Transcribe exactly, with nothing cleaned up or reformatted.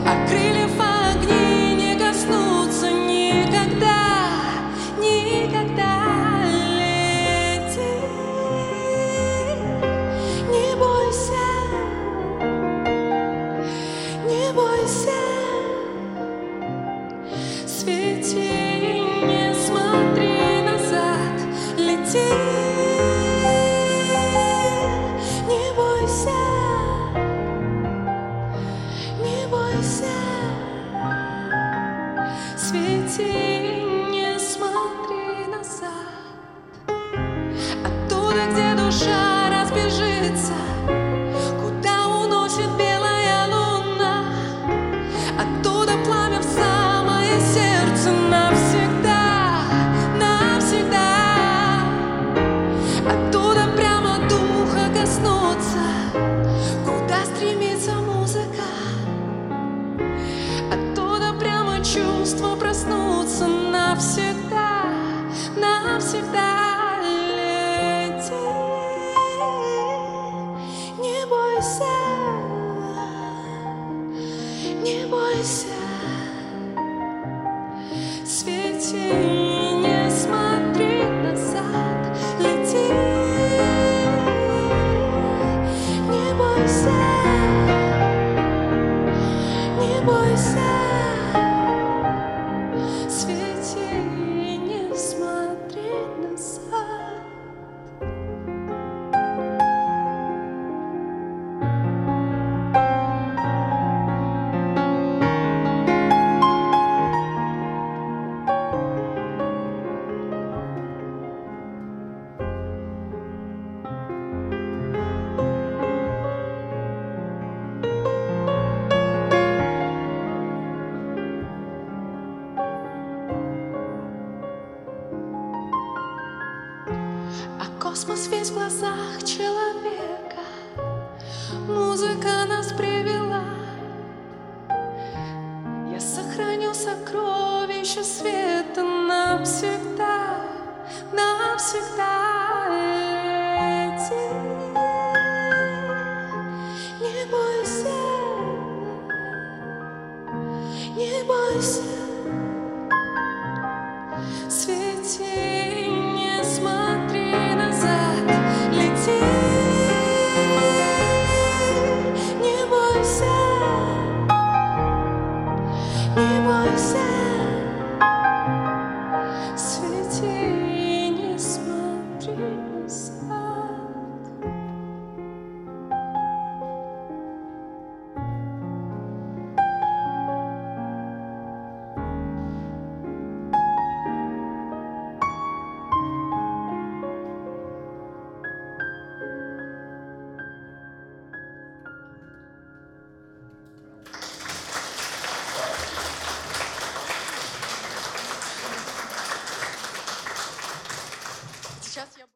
а крыльев огни не коснутся никогда, никогда. Лети, не бойся, не бойся, свети и не смотри назад. Лети, не бойся, не бойся, свети и не смотри назад. Оттуда, где душа разбежится, куда уносит белая луна, оттуда пламя в самое сердце навсегда, навсегда. Оттуда прямо духа коснуться, куда стремится музыка, оттуда прямо чувства проснуться навсегда, навсегда. Лети, не бойся, не бойся, свети и не смотри назад. Лети, не бойся, не бойся, свети и не смотри назад. А космос весь в глазах человека, музыка нас привела. Я сохраню сокровища света навсегда, навсегда.